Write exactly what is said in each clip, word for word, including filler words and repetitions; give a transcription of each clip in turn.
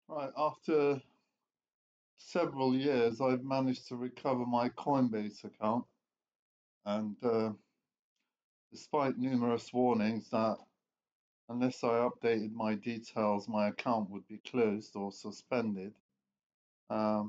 Right, after several years, I've managed to recover my Coinbase account, and uh, despite numerous warnings that unless I updated my details, my account would be closed or suspended, um,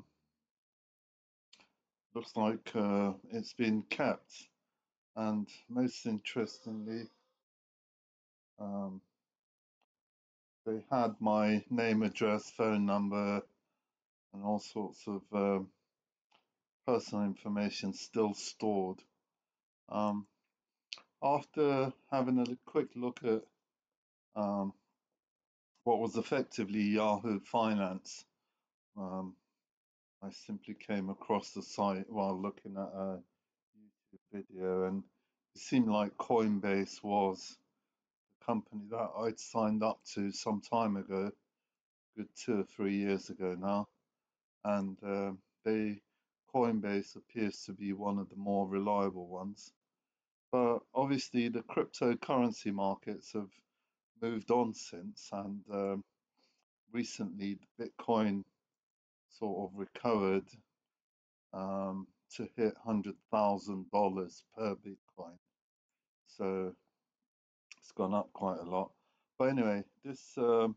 looks like uh, it's been kept. And most interestingly, um, they had my name, address, phone number, and all sorts of um personal information still stored. Um, After having a quick look at um, what was effectively Yahoo Finance, um, I simply came across the site while looking at a YouTube video, and it seemed like Coinbase was the company that I'd signed up to some time ago, good two or three years ago now, and um they Coinbase appears to be one of the more reliable ones. But obviously, the cryptocurrency markets have moved on since, and um, recently the Bitcoin sort of recovered um, to hit one hundred thousand dollars per Bitcoin. So it's gone up quite a lot. But anyway, this um,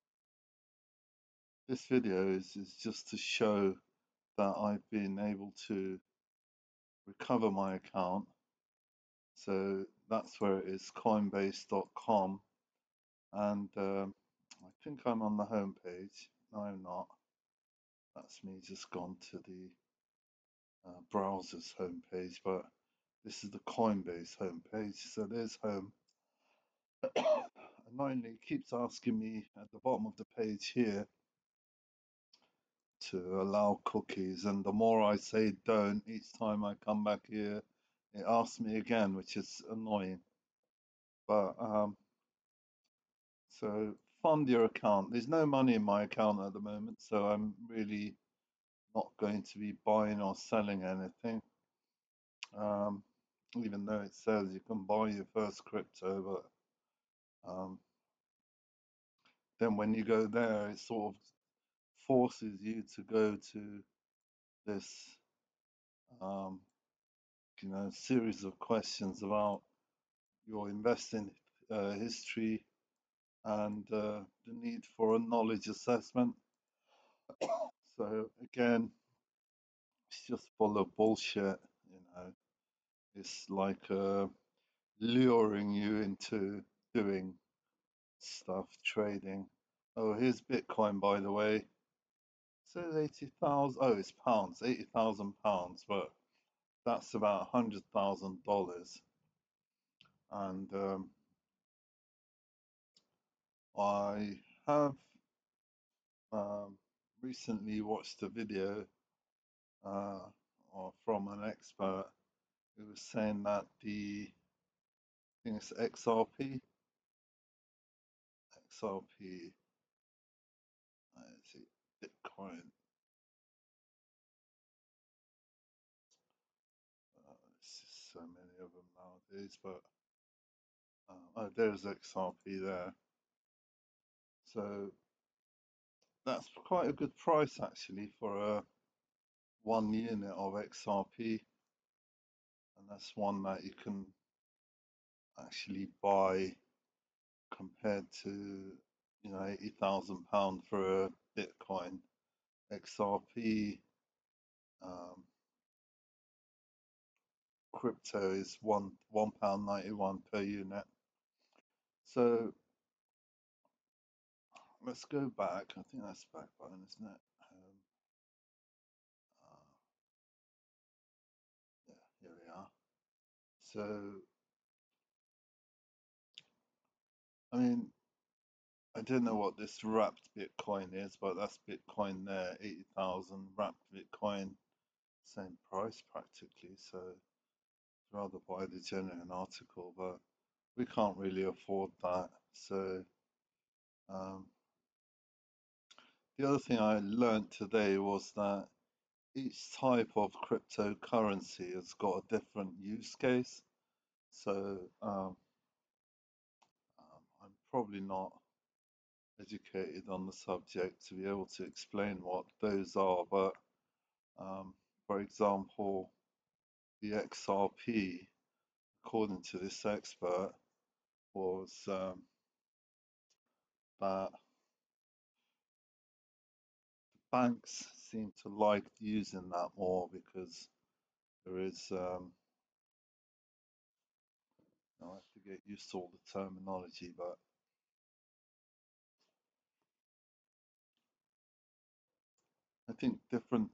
this video is, is just to show that I've been able to recover my account. So that's where it is, coinbase dot com. And um, I think I'm on the home page. No, I'm not. That's me just gone to the uh, browser's homepage, but this is the Coinbase homepage. So there's home. Annoyingly, it keeps asking me at the bottom of the page here to allow cookies, and the more I say don't, each time I come back here, it asks me again, which is annoying. But um, so fund your account. There's no money in my account at the moment, so I'm really not going to be buying or selling anything. Um, Even though it says you can buy your first crypto, but um, then when you go there, it sort of forces you to go to this, um, you know, series of questions about your investing uh, history and uh, the need for a knowledge assessment. So again, it's just full of bullshit, you know. It's like uh, luring you into doing stuff, trading. Oh, here's Bitcoin, by the way. It says eighty thousand. Oh, it's pounds, eighty thousand pounds, but that's about one hundred thousand dollars. And um, I have um, recently watched a video uh, or from an expert who was saying that the, I think it's X R P, X R P, uh, is it Bitcoin? Uh, there's just so many of them nowadays, but uh, oh, there's X R P there. So that's quite a good price actually for a one unit of X R P, and that's one that you can actually buy compared to, you know, eighty thousand pound for a Bitcoin. X R P um, crypto is one one pound ninety one per unit. So let's go back. I think that's the back button, isn't it? Um, uh, yeah, here we are. So I mean, I don't know what this wrapped Bitcoin is, but that's Bitcoin there, eighty thousand wrapped Bitcoin, same price practically. So I'd rather buy the genuine article, but we can't really afford that. So um, the other thing I learned today was that each type of cryptocurrency has got a different use case. So um, um, I'm probably not educated on the subject to be able to explain what those are. But um, for example, the X R P, according to this expert, was um, that banks seem to like using that more because there is, um, I have to get used to all the terminology, but I think different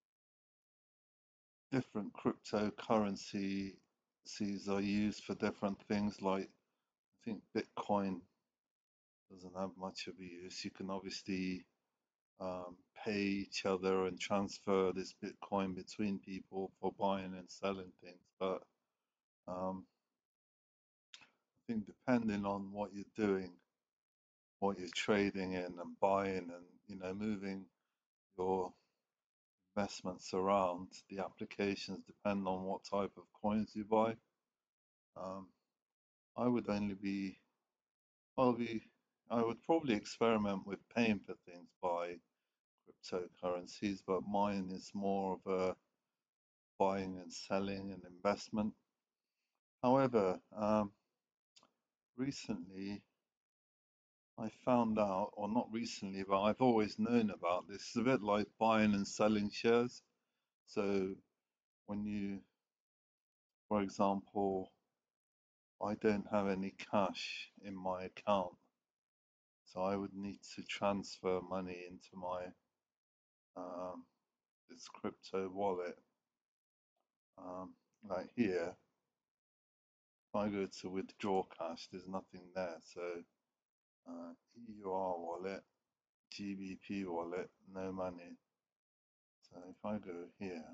different cryptocurrencies are used for different things. Like I think Bitcoin doesn't have much of a use. You can obviously um, pay each other and transfer this Bitcoin between people for buying and selling things. But um, I think depending on what you're doing, what you're trading in and buying and you know moving your investments around, the applications depend on what type of coins you buy. Um, I would only be, I'll be, I would probably experiment with paying for things by cryptocurrencies, but mine is more of a buying and selling and investment. However, um, recently I found out, or not recently, but I've always known about this. It's a bit like buying and selling shares. So when you, for example, I don't have any cash in my account, so I would need to transfer money into my um, this crypto wallet. Um, like here, if I go to withdraw cash, there's nothing there. So uh, E U R wallet, G B P wallet, no money. So if I go here,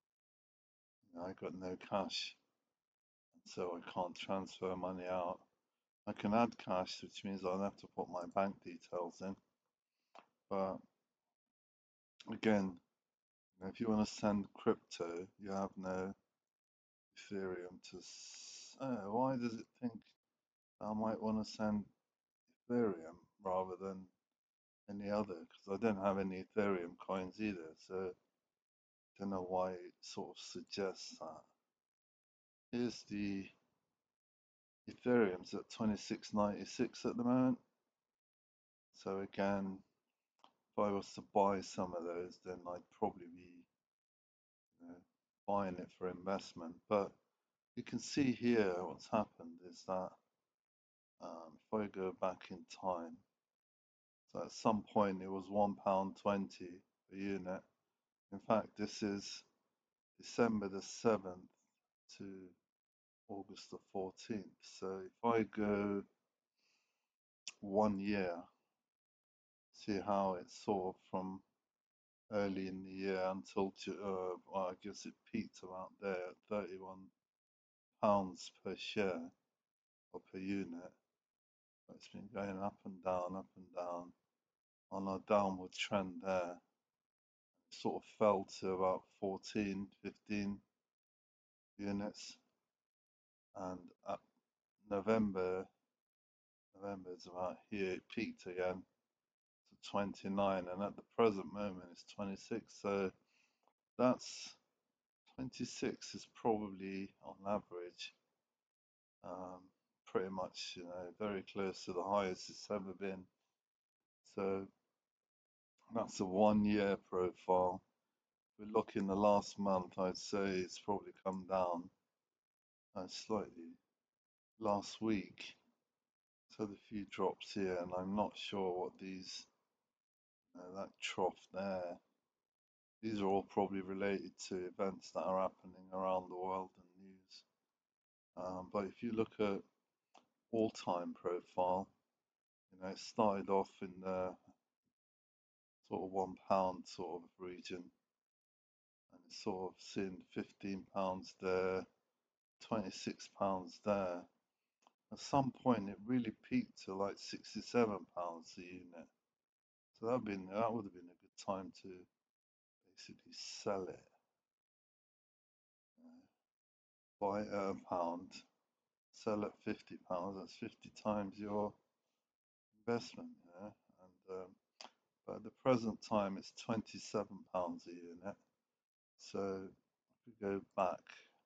you know, I got no cash, so I can't transfer money out. I can add cash, which means I'll have to put my bank details in. But again, if you want to send crypto, you have no Ethereum to. S- oh, why does it think I might want to send Ethereum rather than any other? Because I don't have any Ethereum coins either, so I don't know why it sort of suggests that. Here's the Ethereum's at twenty-six ninety-six at the moment. So again, if I was to buy some of those, then I'd probably be, you know, buying it for investment. But you can see here what's happened is that um, if I go back in time, so at some point it was one pound twenty per unit. In fact, this is December the seventh to August the fourteenth. So if I go one year, see how it's sort of from early in the year until, uh, well, I guess it peaked about there at thirty-one pounds per share or per unit. But it's been going up and down, up and down on a downward trend there. It sort of fell to about fourteen, fifteen units, and at November, November is about here, it peaked again to twenty-nine, and at the present moment it's twenty-six. So that's twenty-six is probably on average um, pretty much, you know, very close to the highest it's ever been. So that's a one year profile. If we look in the last month, I'd say it's probably come down uh, slightly last week. So the few drops here, and I'm not sure what these, uh, that trough there, these are all probably related to events that are happening around the world and news. Um, but if you look at all-time profile, you know, it started off in the sort of one pound sort of region, and it's sort of seeing fifteen pounds there, twenty-six pounds there. At some point, it really peaked to like sixty-seven pounds a unit. So that been that would have been a good time to basically sell it. You know, buy at a pound, sell at fifty pounds. That's fifty times your investment. You know, Um, but at the present time, it's twenty-seven pounds a unit. So if we go back,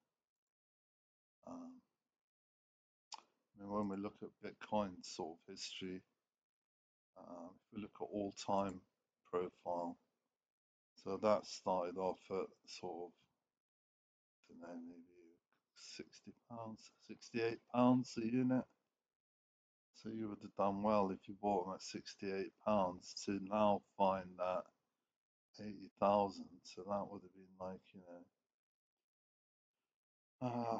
um, and when we look at Bitcoin sort of history, um, if we look at all-time profile, so that started off at sort of, I don't know, maybe sixty pounds, sixty-eight pounds a unit. So you would have done well if you bought them at sixty-eight pounds to now find that eighty thousand. So that would have been like, you know, uh,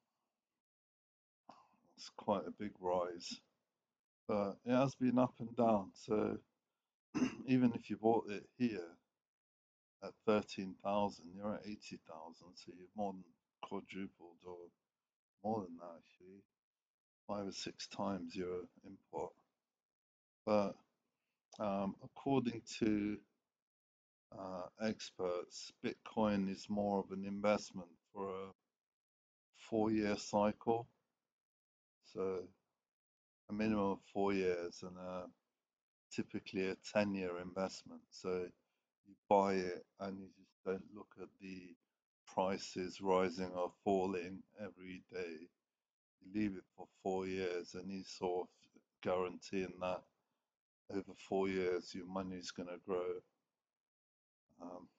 it's quite a big rise. But it has been up and down. So even if you bought it here at thirteen thousand, you're at eighty thousand. So you've more than quadrupled, or more than that actually, five or six times your input. But um, according to uh, experts, Bitcoin is more of an investment for a four-year cycle. So a minimum of four years and a, typically a ten-year investment. So you buy it and you just don't look at the prices rising or falling every day. You leave it for four years and you sort of guaranteeing that over four years your money's going to grow. Um,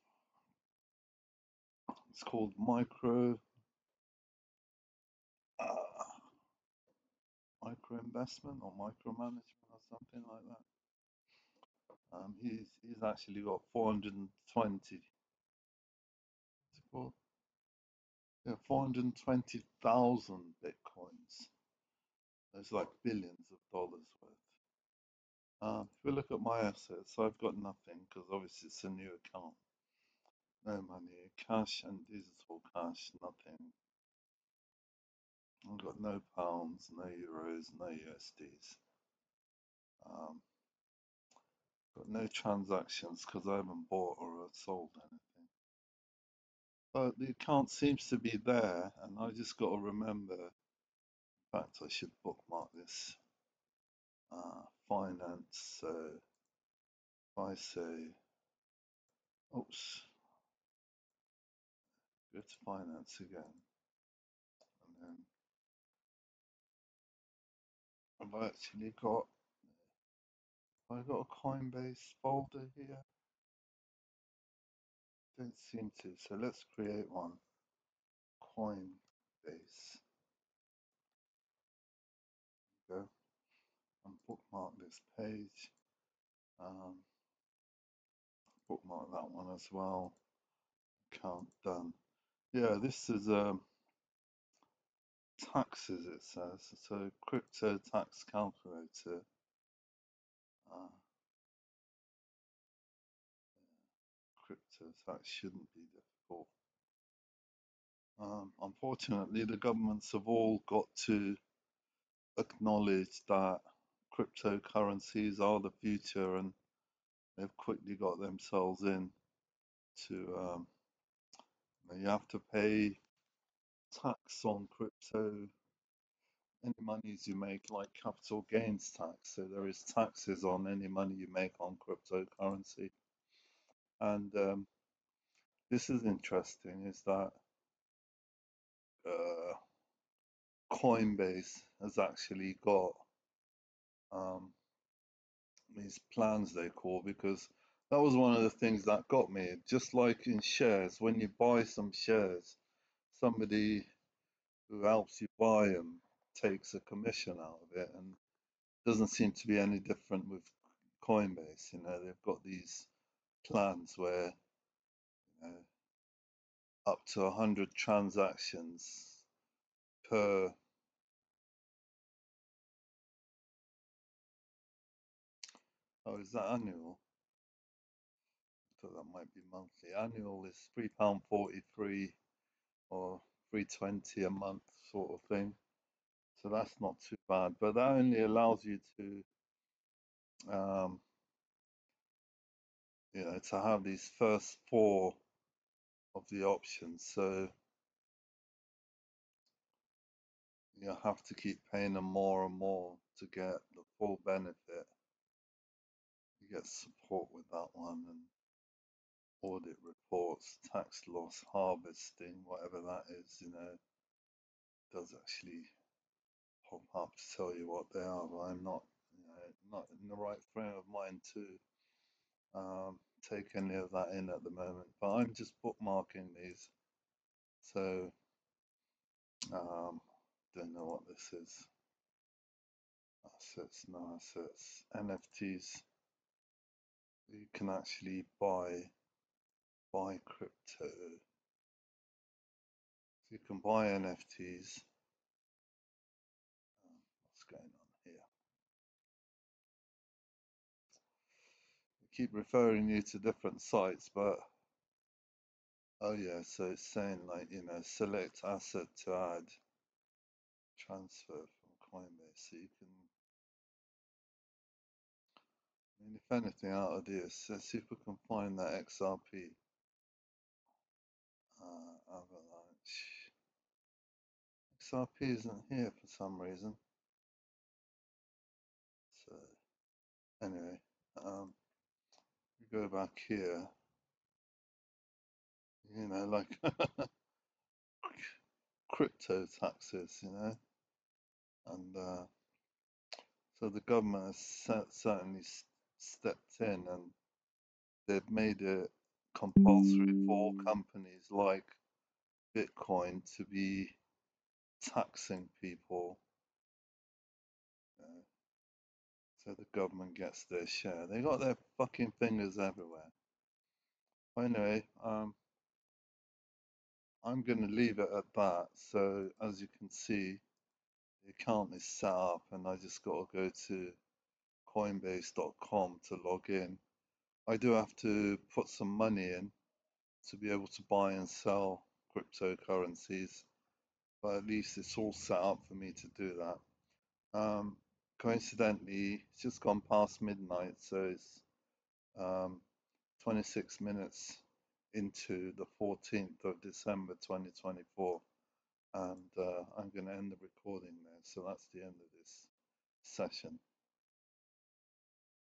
it's called micro uh, micro investment or micro management or something like that. Um, he's he's actually got four hundred twenty. What's it called? Yeah, four hundred twenty thousand bitcoins. There's like billions of dollars worth. Um, if we look at my assets, I've got nothing because obviously it's a new account. No money, cash and digital cash, nothing. I've got no pounds, no euros, no U S Ds. Um, got no transactions because I haven't bought or sold anything. But the account seems to be there, and I just got to remember. In fact, I should bookmark this. Uh, finance. So if I say, oops, go to finance again, and then I've actually got. I got a Coinbase folder here. Don't seem to. So let's create one. Coinbase. Go and bookmark this page. Um, bookmark that one as well. Account done. Yeah, this is um, taxes, it says. So crypto tax calculator. Uh, crypto tax shouldn't be difficult. Um, unfortunately, the governments have all got to acknowledge that cryptocurrencies are the future, and they've quickly got themselves in to um, you have to pay tax on crypto, any monies you make, like capital gains tax. So there is taxes on any money you make on cryptocurrency. And um, this is interesting, is that uh, Coinbase has actually got um, these plans, they call, because that was one of the things that got me. Just like in shares, when you buy some shares, somebody who helps you buy them takes a commission out of it, and doesn't seem to be any different with Coinbase. You know, they've got these plans where, you know, up to one hundred transactions per. Oh, is that annual? I thought that might be monthly. Annual is three pound forty-three or three twenty a month sort of thing. So that's not too bad, but that only allows you to, um, you know, to have these first four of the options. So you have to keep paying them more and more to get the full benefit. get support with that one, and audit reports, tax loss harvesting, whatever that is, you know, does actually pop up to tell you what they are, but I'm not, you know, not in the right frame of mind to um, take any of that in at the moment. But I'm just bookmarking these, so um, don't know what this is. Assets, no assets, N F Ts. You can actually buy buy crypto. So you can buy N F Ts. Um, what's going on here? I keep referring you to different sites, but oh yeah, so it's saying like, you know, select asset to add, transfer from Coinbase. So you can, I mean, if anything out of this, let's see if we can find that X R P. Uh, Avalanche. X R P isn't here for some reason. So anyway, um, we go back here, you know, like crypto taxes, you know, and uh, so the government has certainly stepped in, and they've made it compulsory for all companies like Bitcoin to be taxing people, you know, so the government gets their share. They got their fucking fingers everywhere. Anyway, um, I'm going to leave it at that. So as you can see, the account is set up, and I just got to go to coinbase dot com to log in. I do have to put some money in to be able to buy and sell cryptocurrencies, but at least it's all set up for me to do that. Um, coincidentally, it's just gone past midnight, so it's um, twenty-six minutes into the fourteenth of December twenty twenty-four, and uh, I'm going to end the recording there. So that's the end of this session.